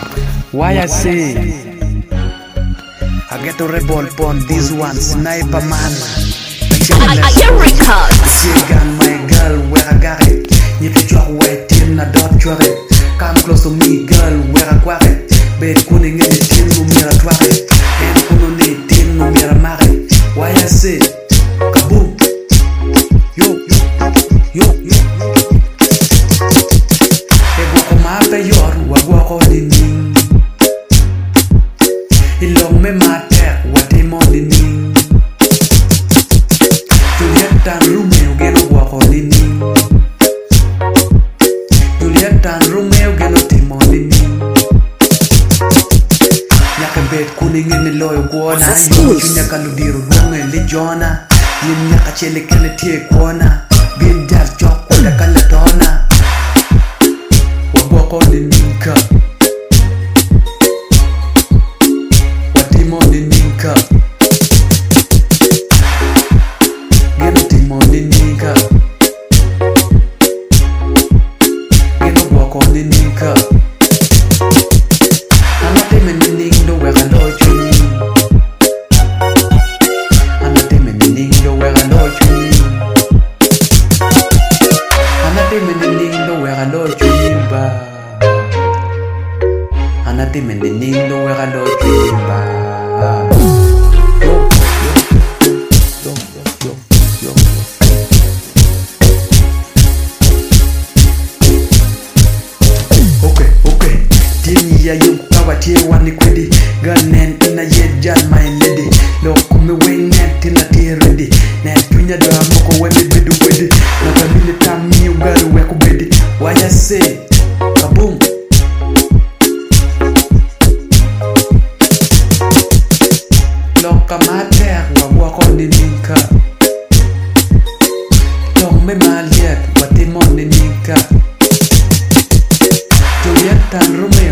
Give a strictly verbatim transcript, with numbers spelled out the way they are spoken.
Why I say I get a rebel upon this one, sniper man. I am records. Gun my girl, where I got it. If you drop white in a dot it. Come close to me, girl, where I got it. Bed cooling in the tin, no mirror twat it. And kuno ne tin, no mirror marry. Why I say kaboom. Yo, yo, yo. Ego kuma pe yor, wagwa ko dining. Ilong me mater, wate mo dining. Juliet and Romeo get a walk on dining. Juliet and Romeo get a team on dining. Yaka bed cooling in the loyal guana. Yaka ludiru bunga lijona. Yin yaka chele kene tie kwana. Bin jazz job kwa da kalatona. Wagwa on dining ka. Monica, get a team on the Nika, get a walk on the Nika. I'm not even in the Indo where I know you. I'm not even in the Indo where I know you. I'm not even in the Indo where I know you. I'm not even in the Indo where I know you. Ya yung kawatie wani kwedi ganen ina yejan my lady lo kume wenen tina tie ready na tunya do amoko wende bedu kwedi na kamile tami ugaru weko bedi why I say kaboom lo kamater wa wako dininka long me maliet wate mon dininka Juliet and Romeo